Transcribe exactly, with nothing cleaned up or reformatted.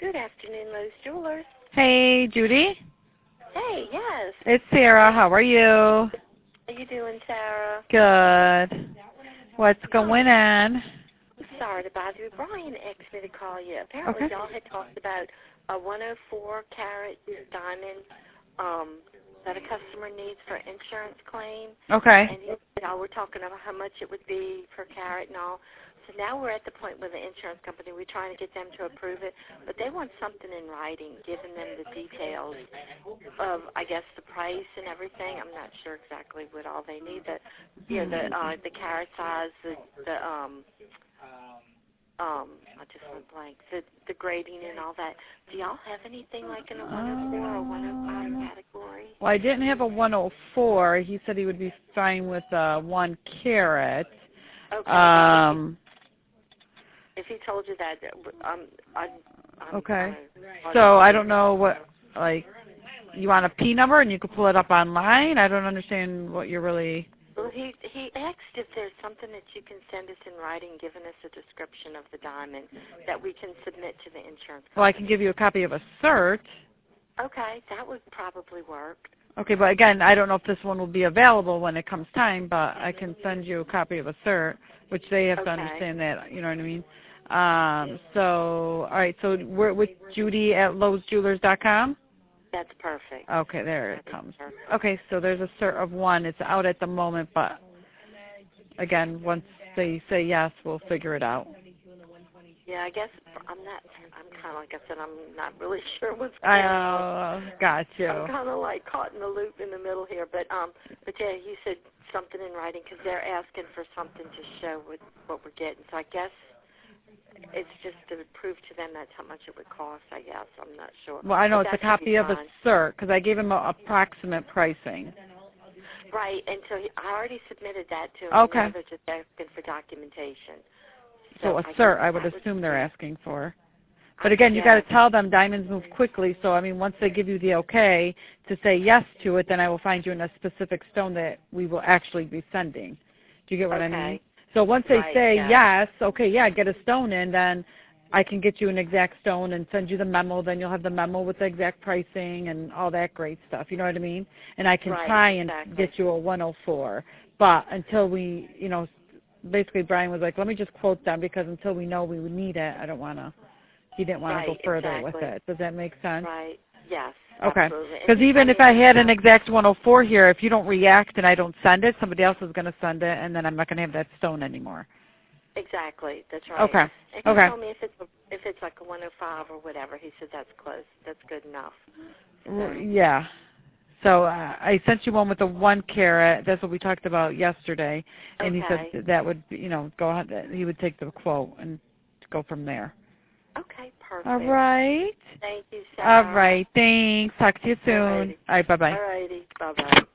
Good afternoon, Lowe's Jewelers. Hey, Judy. Hey, yes. It's Sarah. How are you? How you doing, Sarah? Good. What's going on? Sorry to bother you. Brian asked me to call you. Apparently, Okay. y'all had talked about a one oh four carat diamond um, that a customer needs for insurance claim. Okay. And you know, we're talking about how much it would be per carat and all. So now we're at the point with the insurance company. We're trying to get them to approve it, but they want something in writing, giving them the details of, I guess, the price and everything. I'm not sure exactly what all they need. The, you know, the uh, the carat size, the the um um I just went blank. The the grading and all that. Do y'all have anything like in a one oh four or one oh five category? Well, I didn't have a one oh four. He said he would be fine with uh, one carat. Okay. Um. If he told you that, um, I. I'm Okay. kinda, So I don't know what, like, you want a P number and you could pull it up online? I don't understand what you're really... Well, he he asked if there's something that you can send us in writing, giving us a description of the diamond that we can submit to the insurance company. Well, I can give you a copy of a cert. Okay, that would probably work. Okay, but again, I don't know if this one will be available when it comes time, but I can send you a copy of a cert, which they have to Okay. understand that, you know what I mean? Um, so, all right, so we're with Judy at Lowe's Jewelers dot com? That's perfect. Okay, there it That is comes. perfect. Okay, so there's a cert of one. It's out at the moment, but again, once they say yes, we'll figure it out. Yeah, I guess I'm not. I'm kind of like I said. I'm not really sure what's going I on. uh, got you. I'm kind of like caught in the loop in the middle here, but um, but yeah, you said something in writing because they're asking for something to show what what we're getting. So I guess it's just to prove to them that's how much it would cost. I guess I'm not sure. Well, I know But it's a that should be copy of a fine. cert because I gave him a approximate pricing. Right, and so he, I already submitted that to him. Okay. Now they're just asking for documentation. So a I cert, guess I would that assume they're be- asking for. But again, you yeah. got to tell them diamonds move quickly. So I mean, once they give you the okay to say yes to it, then I will find you in a specific stone that we will actually be sending. Do you get what Okay. I mean? So once they Right, say yeah. yes, okay, yeah, get a stone in, then I can get you an exact stone and send you the memo. Then you'll have the memo with the exact pricing and all that great stuff. You know what I mean? And I can Right, try and exactly. get you a one oh four. But until we, you know, basically Brian was like, let me just quote them because until we know we would need it, I don't want to. He didn't want Right, to go further exactly. with it. Does that make sense? Right. Yes. Okay. Absolutely. And Because he even told if me I that, had an uh, exact one oh four here, if you don't react and I don't send it, somebody else is going to send it, and then I'm not going to have that stone anymore. Exactly. That's right. Okay. And he Okay. told me if it's a, if it's like a one oh five or whatever, he said that's close. That's good enough. R- So, Yeah. So uh, I sent you one with the one carat. That's what we talked about yesterday, and he okay. said that would, you know, go ahead. That he would take the quote and go from there. Okay. Perfect. All right. Thank you, Sarah. All right. Thanks. Talk to you soon. Alrighty. All right. Bye bye. Alrighty. Bye bye.